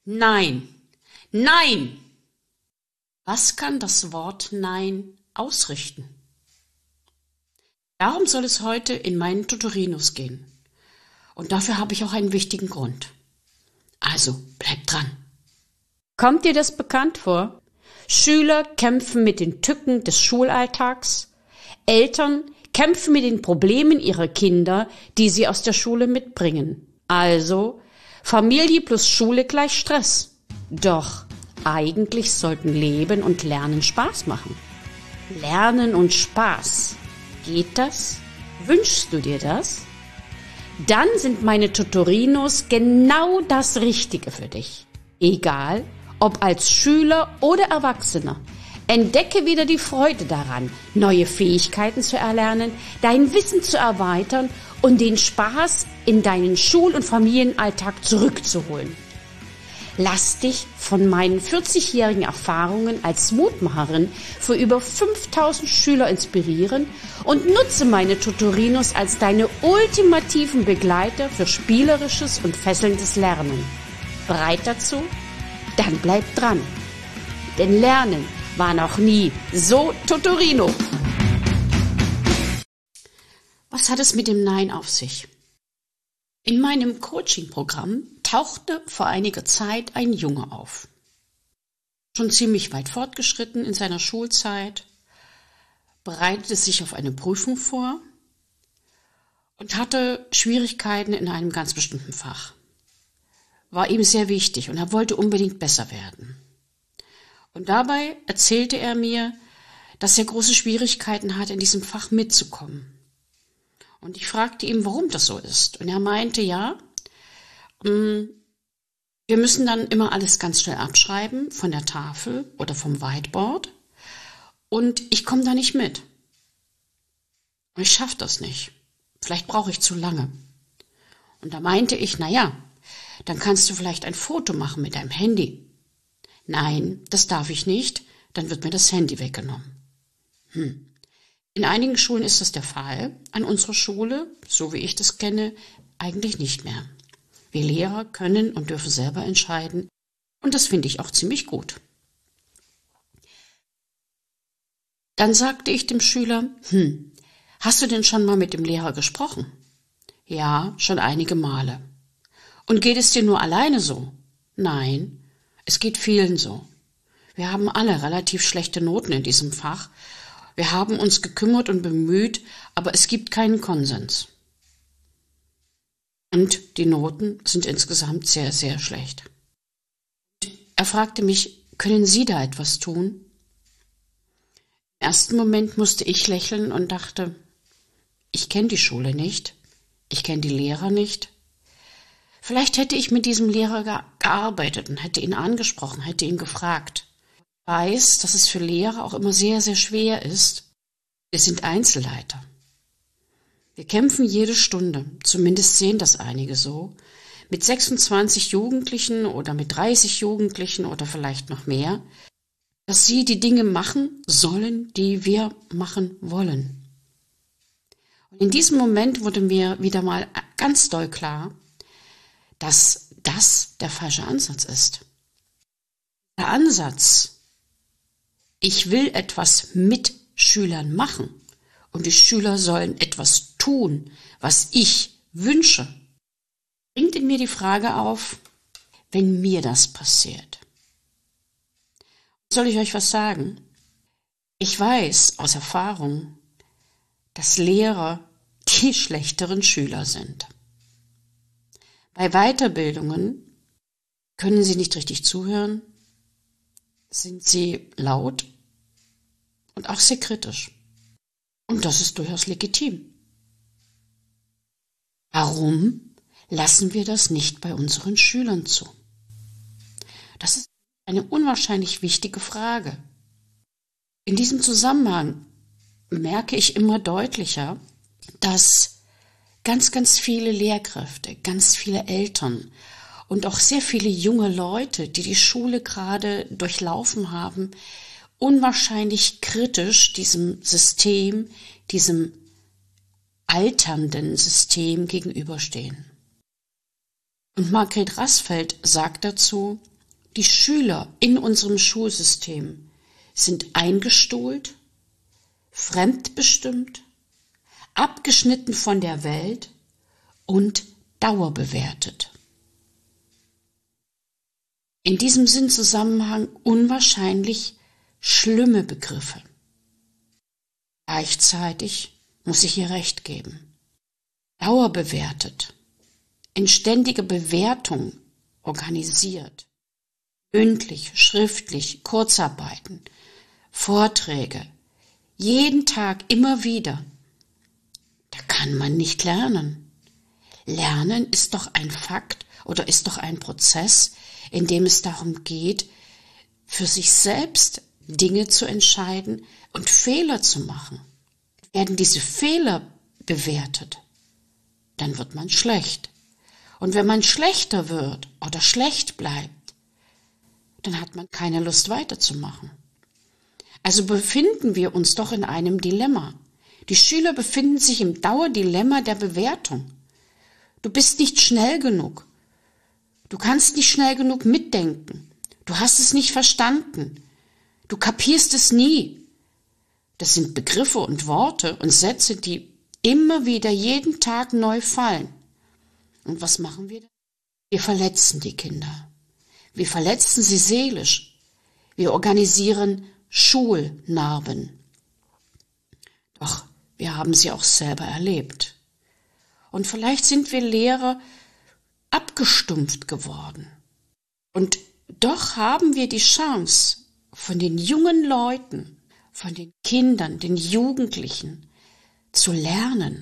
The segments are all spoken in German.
Nein, nein! Was kann das Wort Nein ausrichten? Darum soll es heute in meinen Tutorinos gehen. Und dafür habe ich auch einen wichtigen Grund. Also, bleibt dran. Kommt dir das bekannt vor? Schüler kämpfen mit den Tücken des Schulalltags. Eltern kämpfen mit den Problemen ihrer Kinder, die sie aus der Schule mitbringen. Also, Familie plus Schule gleich Stress. Doch eigentlich sollten Leben und Lernen Spaß machen. Lernen und Spaß. Geht das? Wünschst du dir das? Dann sind meine Tutorinos genau das Richtige für dich. Egal, ob als Schüler oder Erwachsener. Entdecke wieder die Freude daran, neue Fähigkeiten zu erlernen, dein Wissen zu erweitern und den Spaß in deinen Schul- und Familienalltag zurückzuholen. Lass dich von meinen 40-jährigen Erfahrungen als Mutmacherin für über 5000 Schüler inspirieren und nutze meine Tutorinos als deine ultimativen Begleiter für spielerisches und fesselndes Lernen. Bereit dazu? Dann bleib dran. Denn Lernen war noch nie so Tutorino. Was hat es mit dem Nein auf sich? In meinem Coaching-Programm tauchte vor einiger Zeit ein Junge auf. Schon ziemlich weit fortgeschritten in seiner Schulzeit, bereitete sich auf eine Prüfung vor und hatte Schwierigkeiten in einem ganz bestimmten Fach. War ihm sehr wichtig und er wollte unbedingt besser werden. Und dabei erzählte er mir, dass er große Schwierigkeiten hat, in diesem Fach mitzukommen. Und ich fragte ihn, warum das so ist. Und er meinte, ja, wir müssen dann immer alles ganz schnell abschreiben von der Tafel oder vom Whiteboard. Und ich komme da nicht mit. Und ich schaffe das nicht. Vielleicht brauche ich zu lange. Und da meinte ich, naja, dann kannst du vielleicht ein Foto machen mit deinem Handy. Nein, das darf ich nicht, dann wird mir das Handy weggenommen. In einigen Schulen ist das der Fall, an unserer Schule, so wie ich das kenne, eigentlich nicht mehr. Wir Lehrer können und dürfen selber entscheiden und das finde ich auch ziemlich gut. Dann sagte ich dem Schüler, hast du denn schon mal mit dem Lehrer gesprochen? Ja, schon einige Male. Und geht es dir nur alleine so? Nein, es geht vielen so. Wir haben alle relativ schlechte Noten in diesem Fach. Wir haben uns gekümmert und bemüht, aber es gibt keinen Konsens. Und die Noten sind insgesamt sehr, sehr schlecht. Er fragte mich, können Sie da etwas tun? Im ersten Moment musste ich lächeln und dachte, ich kenne die Schule nicht, ich kenne die Lehrer nicht. Vielleicht hätte ich mit diesem Lehrer gearbeitet und hätte ihn angesprochen, hätte ihn gefragt. Ich weiß, dass es für Lehrer auch immer sehr, sehr schwer ist. Wir sind Einzelleiter. Wir kämpfen jede Stunde, zumindest sehen das einige so, mit 26 Jugendlichen oder mit 30 Jugendlichen oder vielleicht noch mehr, dass sie die Dinge machen sollen, die wir machen wollen. Und in diesem Moment wurde mir wieder mal ganz doll klar, dass das der falsche Ansatz ist. Der Ansatz, ich will etwas mit Schülern machen und die Schüler sollen etwas tun, was ich wünsche, bringt in mir die Frage auf, wenn mir das passiert. Soll ich euch was sagen? Ich weiß aus Erfahrung, dass Lehrer die schlechteren Schüler sind. Bei Weiterbildungen können sie nicht richtig zuhören, sind sie laut und auch sehr kritisch. Und das ist durchaus legitim. Warum lassen wir das nicht bei unseren Schülern zu? Das ist eine unwahrscheinlich wichtige Frage. In diesem Zusammenhang merke ich immer deutlicher, dass ganz, ganz viele Lehrkräfte, ganz viele Eltern und auch sehr viele junge Leute, die die Schule gerade durchlaufen haben, unwahrscheinlich kritisch diesem System, diesem alternden System gegenüberstehen. Und Margret Rassfeld sagt dazu, Die Schüler in unserem Schulsystem sind eingestuhlt, fremdbestimmt, abgeschnitten von der Welt und dauerbewertet. In diesem Sinnzusammenhang unwahrscheinlich schlimme Begriffe. Gleichzeitig muss ich ihr recht geben. Dauerbewertet, in ständiger Bewertung organisiert, mündlich, schriftlich, Kurzarbeiten, Vorträge, jeden Tag immer wieder. Da kann man nicht lernen. Lernen ist doch ein Fakt oder ist doch ein Prozess, in dem es darum geht, für sich selbst Dinge zu entscheiden und Fehler zu machen. Werden diese Fehler bewertet, dann wird man schlecht. Und wenn man schlechter wird oder schlecht bleibt, dann hat man keine Lust weiterzumachen. Also befinden wir uns doch in einem Dilemma. Die Schüler befinden sich im Dauerdilemma der Bewertung. Du bist nicht schnell genug. Du kannst nicht schnell genug mitdenken. Du hast es nicht verstanden. Du kapierst es nie. Das sind Begriffe und Worte und Sätze, die immer wieder jeden Tag neu fallen. Und was machen wir? Wir verletzen die Kinder. Wir verletzen sie seelisch. Wir organisieren Schulnarben. Doch wir haben sie auch selber erlebt. Und vielleicht sind wir Lehrer abgestumpft geworden. Und doch haben wir die Chance, von den jungen Leuten, von den Kindern, den Jugendlichen zu lernen,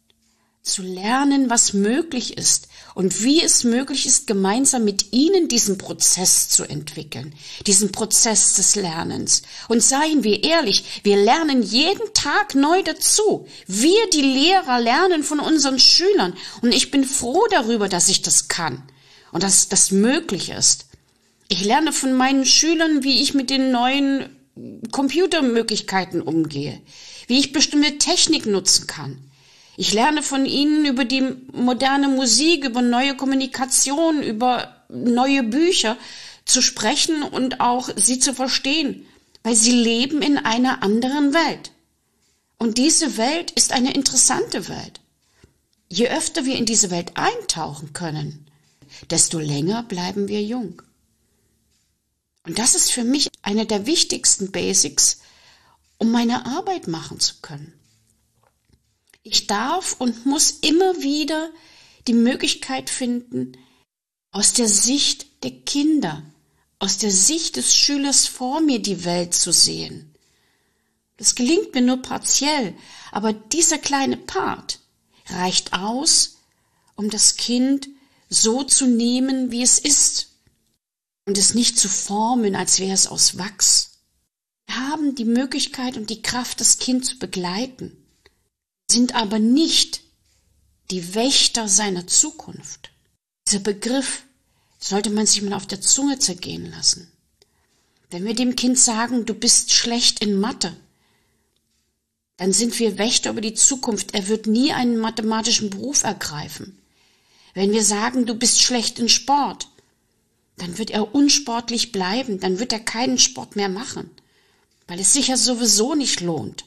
was möglich ist und wie es möglich ist, gemeinsam mit ihnen diesen Prozess zu entwickeln, diesen Prozess des Lernens. Und seien wir ehrlich, wir lernen jeden Tag neu dazu. Wir, die Lehrer, lernen von unseren Schülern. Und ich bin froh darüber, dass ich das kann und dass das möglich ist. Ich lerne von meinen Schülern, wie ich mit den neuen Computermöglichkeiten umgehe, wie ich bestimmte Technik nutzen kann. Ich lerne von ihnen über die moderne Musik, über neue Kommunikation, über neue Bücher zu sprechen und auch sie zu verstehen, weil sie leben in einer anderen Welt. Und diese Welt ist eine interessante Welt. Je öfter wir in diese Welt eintauchen können, desto länger bleiben wir jung. Und das ist für mich eine der wichtigsten Basics, um meine Arbeit machen zu können. Ich darf und muss immer wieder die Möglichkeit finden, aus der Sicht der Kinder, aus der Sicht des Schülers vor mir die Welt zu sehen. Das gelingt mir nur partiell, aber dieser kleine Part reicht aus, um das Kind so zu nehmen, wie es ist und es nicht zu formen, als wäre es aus Wachs. Wir haben die Möglichkeit und die Kraft, das Kind zu begleiten, sind aber nicht die Wächter seiner Zukunft. Dieser Begriff sollte man sich mal auf der Zunge zergehen lassen. Wenn wir dem Kind sagen, du bist schlecht in Mathe, dann sind wir Wächter über die Zukunft. Er wird nie einen mathematischen Beruf ergreifen. Wenn wir sagen, du bist schlecht in Sport, dann wird er unsportlich bleiben, dann wird er keinen Sport mehr machen, weil es sich ja sowieso nicht lohnt.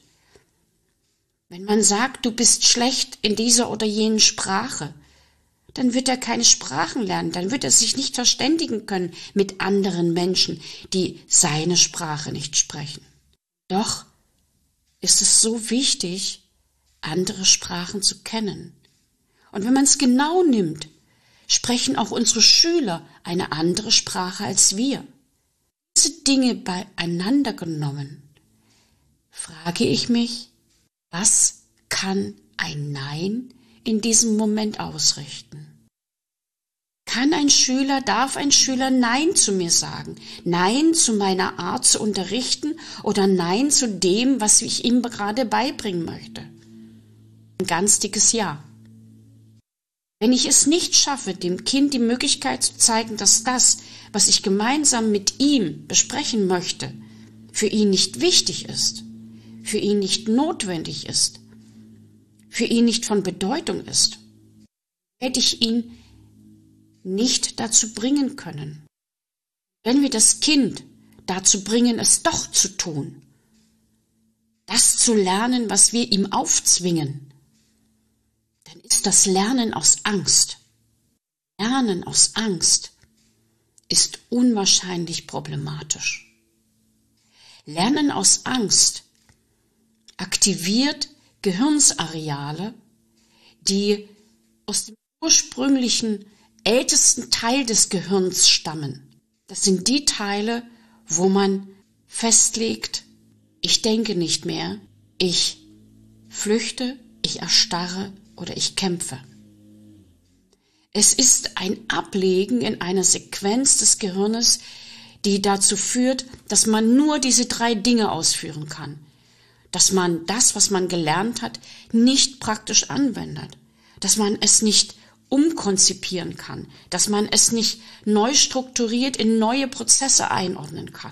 Wenn man sagt, du bist schlecht in dieser oder jenen Sprache, dann wird er keine Sprachen lernen, dann wird er sich nicht verständigen können mit anderen Menschen, die seine Sprache nicht sprechen. Doch ist es so wichtig, andere Sprachen zu kennen. Und wenn man es genau nimmt, sprechen auch unsere Schüler eine andere Sprache als wir. Diese Dinge beieinander genommen, frage ich mich, was kann ein Nein in diesem Moment ausrichten? Darf ein Schüler Nein zu mir sagen? Nein zu meiner Art zu unterrichten oder Nein zu dem, was ich ihm gerade beibringen möchte? Ein ganz dickes Ja. Wenn ich es nicht schaffe, dem Kind die Möglichkeit zu zeigen, dass das, was ich gemeinsam mit ihm besprechen möchte, für ihn nicht wichtig ist, für ihn nicht notwendig ist, für ihn nicht von Bedeutung ist, werde ich ihn nicht dazu bringen können. Wenn wir das Kind dazu bringen, es doch zu tun, das zu lernen, was wir ihm aufzwingen, dann ist das Lernen aus Angst. Lernen aus Angst ist unwahrscheinlich problematisch. Lernen aus Angst aktiviert Gehirnsareale, die aus dem ursprünglichen ältesten Teil des Gehirns stammen. Das sind die Teile, wo man festlegt, ich denke nicht mehr, ich flüchte, ich erstarre oder ich kämpfe. Es ist ein Ablegen in einer Sequenz des Gehirnes, die dazu führt, dass man nur diese 3 Dinge ausführen kann. Dass man das, was man gelernt hat, nicht praktisch anwendet. Dass man es nicht umkonzipieren kann. Dass man es nicht neu strukturiert in neue Prozesse einordnen kann.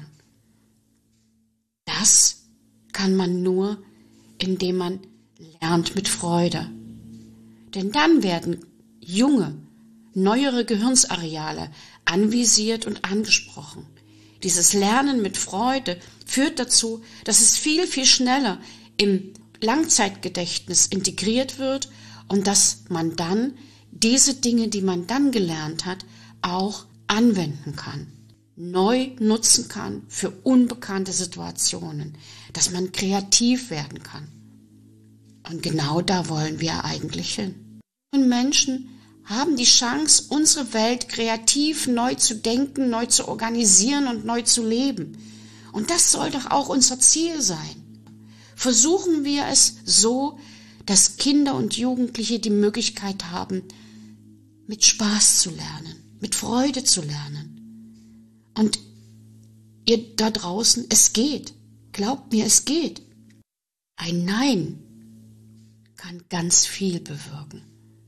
Das kann man nur, indem man lernt mit Freude. Denn dann werden junge, neuere Gehirnsareale anvisiert und angesprochen. Dieses Lernen mit Freude führt dazu, dass es viel, viel schneller im Langzeitgedächtnis integriert wird und dass man dann diese Dinge, die man dann gelernt hat, auch anwenden kann, neu nutzen kann für unbekannte Situationen, dass man kreativ werden kann. Und genau da wollen wir eigentlich hin. Und Menschen haben die Chance, unsere Welt kreativ neu zu denken, neu zu organisieren und neu zu leben. Und das soll doch auch unser Ziel sein. Versuchen wir es so, dass Kinder und Jugendliche die Möglichkeit haben, mit Spaß zu lernen, mit Freude zu lernen. Und ihr da draußen, es geht. Glaubt mir, es geht. Ein Nein kann ganz viel bewirken.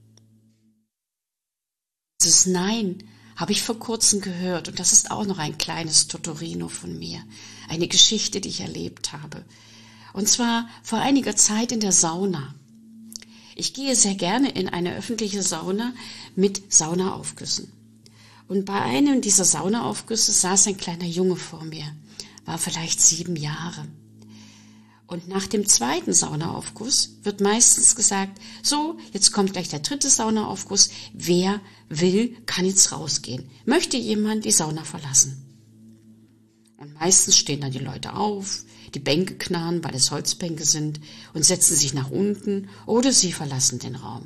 Dieses Nein habe ich vor kurzem gehört und das ist auch noch ein kleines Totorino von mir, eine Geschichte, die ich erlebt habe. Und zwar vor einiger Zeit in der Sauna. Ich gehe sehr gerne in eine öffentliche Sauna mit Saunaaufgüssen. Und bei einem dieser Saunaaufgüsse saß ein kleiner Junge vor mir, war vielleicht 7 Jahre. Und nach dem 2. Saunaaufguss wird meistens gesagt, so, jetzt kommt gleich der 3. Saunaaufguss. Wer will, kann jetzt rausgehen. Möchte jemand die Sauna verlassen? Und meistens stehen dann die Leute auf, die Bänke knarren, weil es Holzbänke sind, und setzen sich nach unten oder sie verlassen den Raum.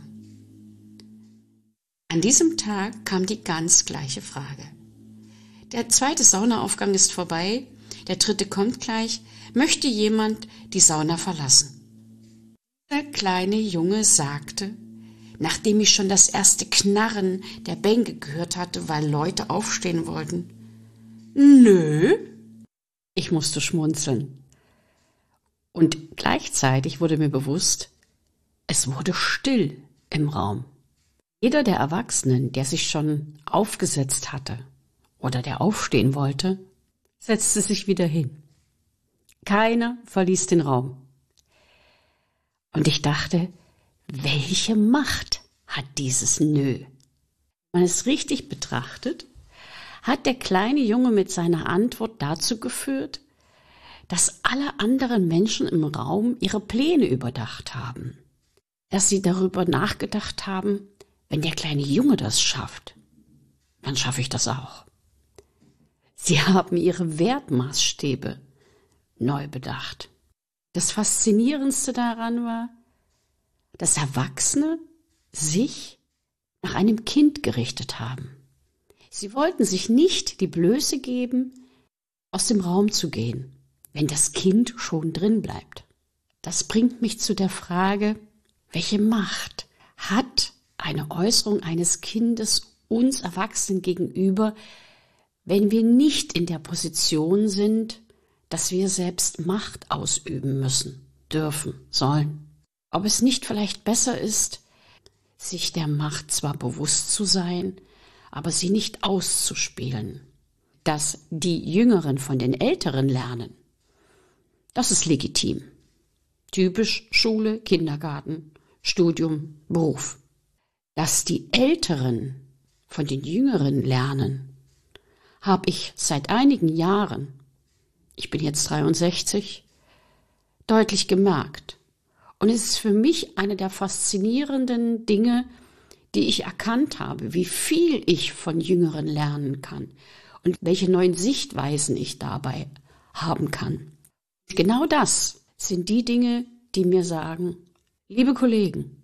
An diesem Tag kam die ganz gleiche Frage. Der 2. Saunaaufgang ist vorbei, der 3. kommt gleich. Möchte jemand die Sauna verlassen? Der kleine Junge sagte, nachdem ich schon das erste Knarren der Bänke gehört hatte, weil Leute aufstehen wollten, nö. Ich musste schmunzeln. Und gleichzeitig wurde mir bewusst, es wurde still im Raum. Jeder der Erwachsenen, der sich schon aufgesetzt hatte oder der aufstehen wollte, setzte sich wieder hin. Keiner verließ den Raum. Und ich dachte, welche Macht hat dieses Nö? Wenn man es richtig betrachtet, hat der kleine Junge mit seiner Antwort dazu geführt, dass alle anderen Menschen im Raum ihre Pläne überdacht haben. Dass sie darüber nachgedacht haben, wenn der kleine Junge das schafft, dann schaffe ich das auch. Sie haben ihre Wertmaßstäbe neu bedacht. Das Faszinierendste daran war, dass Erwachsene sich nach einem Kind gerichtet haben. Sie wollten sich nicht die Blöße geben, aus dem Raum zu gehen, wenn das Kind schon drin bleibt. Das bringt mich zu der Frage, welche Macht hat eine Äußerung eines Kindes uns Erwachsenen gegenüber, wenn wir nicht in der Position sind, dass wir selbst Macht ausüben müssen, dürfen, sollen. Ob es nicht vielleicht besser ist, sich der Macht zwar bewusst zu sein, aber sie nicht auszuspielen. Dass die Jüngeren von den Älteren lernen, das ist legitim. Typisch Schule, Kindergarten, Studium, Beruf. Dass die Älteren von den Jüngeren lernen, habe ich seit einigen Jahren, ich bin jetzt 63, deutlich gemerkt. Und es ist für mich eine der faszinierenden Dinge, die ich erkannt habe, wie viel ich von Jüngeren lernen kann und welche neuen Sichtweisen ich dabei haben kann. Genau das sind die Dinge, die mir sagen, liebe Kollegen,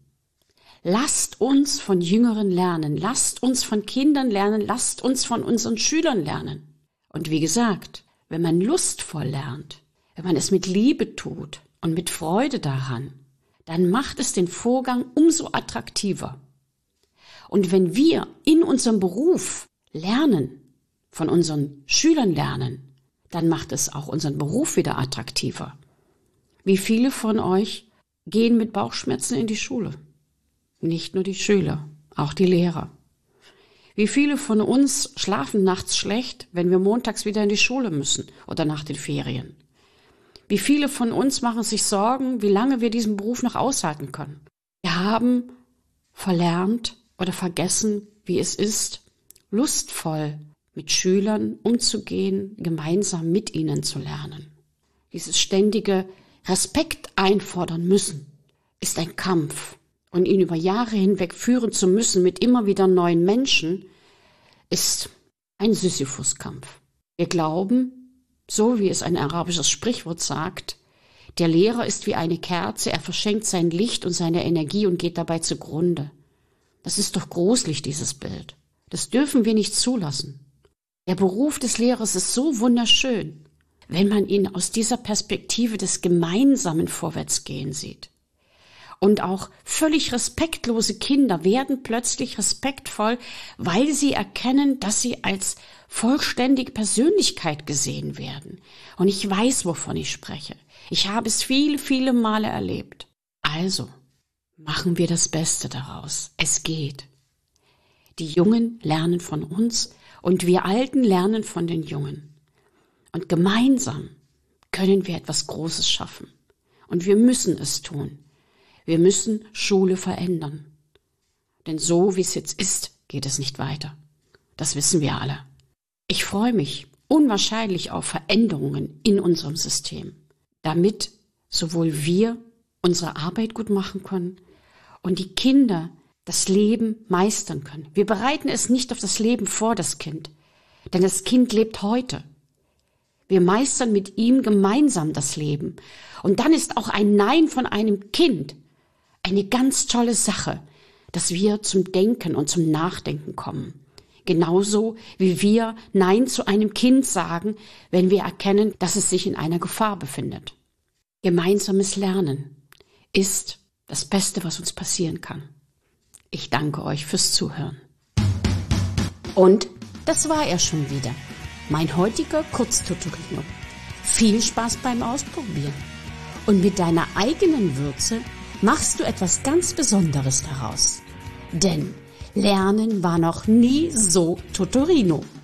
lasst uns von Jüngeren lernen, lasst uns von Kindern lernen, lasst uns von unseren Schülern lernen. Und wie gesagt, wenn man lustvoll lernt, wenn man es mit Liebe tut und mit Freude daran, dann macht es den Vorgang umso attraktiver. Und wenn wir in unserem Beruf lernen, von unseren Schülern lernen, dann macht es auch unseren Beruf wieder attraktiver. Wie viele von euch gehen mit Bauchschmerzen in die Schule? Nicht nur die Schüler, auch die Lehrer. Wie viele von uns schlafen nachts schlecht, wenn wir montags wieder in die Schule müssen oder nach den Ferien? Wie viele von uns machen sich Sorgen, wie lange wir diesen Beruf noch aushalten können? Wir haben verlernt oder vergessen, wie es ist, lustvoll mit Schülern umzugehen, gemeinsam mit ihnen zu lernen. Dieses ständige Respekt einfordern müssen ist ein Kampf. Und ihn über Jahre hinweg führen zu müssen mit immer wieder neuen Menschen, ist ein Sisyphus-Kampf. Wir glauben, so wie es ein arabisches Sprichwort sagt, der Lehrer ist wie eine Kerze, er verschenkt sein Licht und seine Energie und geht dabei zugrunde. Das ist doch gruselig, dieses Bild. Das dürfen wir nicht zulassen. Der Beruf des Lehrers ist so wunderschön, wenn man ihn aus dieser Perspektive des gemeinsamen Vorwärtsgehen sieht. Und auch völlig respektlose Kinder werden plötzlich respektvoll, weil sie erkennen, dass sie als vollständige Persönlichkeit gesehen werden. Und ich weiß, wovon ich spreche. Ich habe es viele, viele Male erlebt. Also, machen wir das Beste daraus. Es geht. Die Jungen lernen von uns und wir Alten lernen von den Jungen. Und gemeinsam können wir etwas Großes schaffen. Und wir müssen es tun. Wir müssen Schule verändern. Denn so, wie es jetzt ist, geht es nicht weiter. Das wissen wir alle. Ich freue mich unwahrscheinlich auf Veränderungen in unserem System, damit sowohl wir unsere Arbeit gut machen können und die Kinder das Leben meistern können. Wir bereiten es nicht auf das Leben vor, das Kind, denn das Kind lebt heute. Wir meistern mit ihm gemeinsam das Leben. Und dann ist auch ein Nein von einem Kind eine ganz tolle Sache, dass wir zum Denken und zum Nachdenken kommen. Genauso wie wir Nein zu einem Kind sagen, wenn wir erkennen, dass es sich in einer Gefahr befindet. Gemeinsames Lernen ist das Beste, was uns passieren kann. Ich danke euch fürs Zuhören. Und das war er schon wieder, mein heutiger Kurztutorial. Viel Spaß beim Ausprobieren. Und mit deiner eigenen Würze machst du etwas ganz Besonderes daraus. Denn Lernen war noch nie so Tutorino.